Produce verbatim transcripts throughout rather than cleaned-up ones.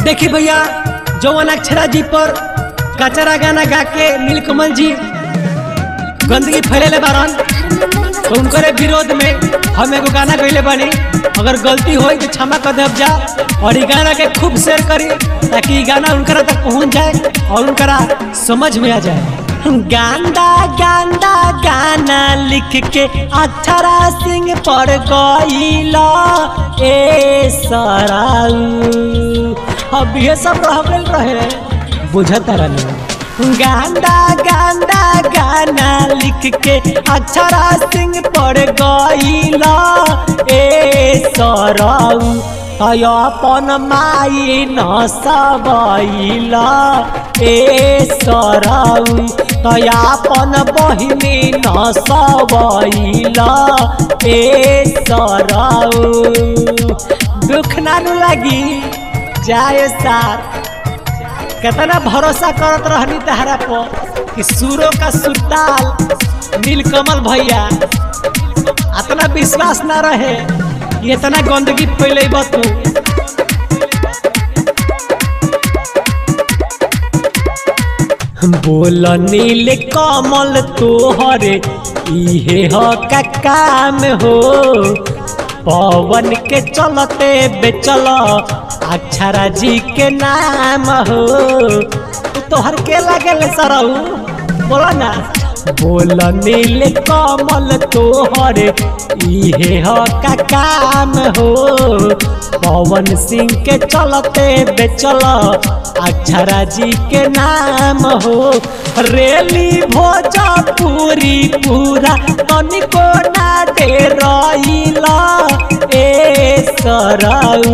देखी भैया जौन अक्षरा जी पर कचरा गाना गा के नीलकमल जी गंदगी फैले बारन, तो उनके विरोध में हम एगो गाना गईले बानी। अगर गलती हो तो क्षमा कर देव जा और ये गाना के खूब शेयर करी ताकि ये गाना उनकरा तक पहुंच जाए और उनकरा समझ में आ जाए। गांदा गांदा गाना लिख के अक्षरा सिंह पर गईला ए सराऊ, अब ये सब रह रहे बुझता रहे। गांदा गांदा गाना लिख के अक्षरा सिंह पर गईला ए सराऊ, अपन माई न सबैला ए सराऊ, अपन बहिनी न सबैला ए सराऊ। दुख नानू लगी जाए सार, कितना भरोसा करत रहनी तहरा पर कि सूरों का सुरताल नीलकमल भैया, इतना विश्वास ना रहे ये इतना गंदगी फैले तू। बोल नील कमल तोहरे इहे ह का काम हो, पवन के चलते बेचल अक्षरा जी के नाम हो। तोहर के लगे सरऊ बोला ना। बोल नील कमल तोहरे इहे ह का काम हो, पवन सिंह के चलते बेचल अक्षरा जी के नाम हो। रेली भोजपुरी पूरा तनिको ना दे रहीला ए सराऊ,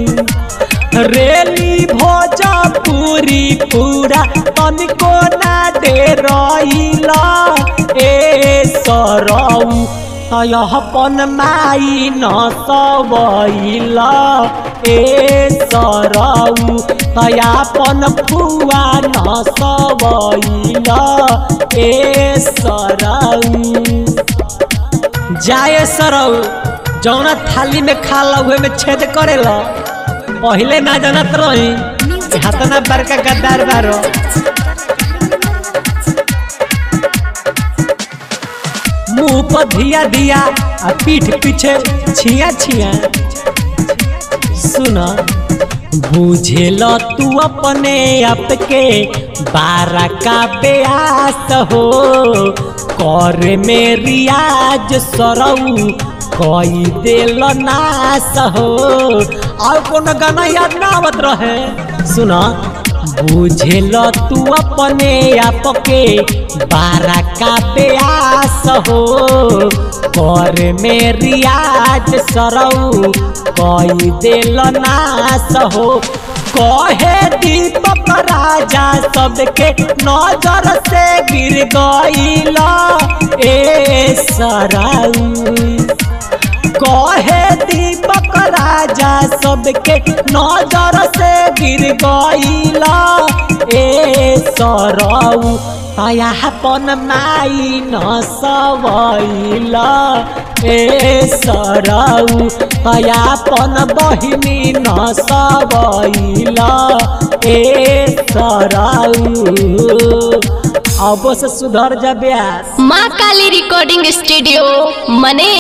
रेली भोजपुरी पूरा तनिको ना दे रहीला ए सराऊ, अपन माई न सबैला ए सराऊ, अपन फुआ न सबैला ए सराऊ। जाए सरऊ जौना थाली में खा लगे में छेद करेला, पहले ना जानत रही हाथना बड़का गद्दार बारो। मुंह पर धिया दिया आ पीठ पीछे छिया छिया। सुना बुझेल तू अपने आप के बारह का ब्यास हो, कर में रियाज सरऊ कई दिल नाश हो। और कोनो गाना याद ना आवत रहे। सुना बुझेल तू अपने आप के बारह का ब्यास हो, कर में रियाज सरऊ कई दिल नाश हो। कहे दीपक राजा सबके नजर से गिर गईला ए सराऊ, कहे दीपक राजा सबके नजर से गिर गईला ए सराऊ, अपन माई न सबैला ए सराऊ, अपन बहिनी न सबैला ए सराऊ। अब से सुधर जा ब्यास। माँ काली रिकॉर्डिंग स्टूडियो मने।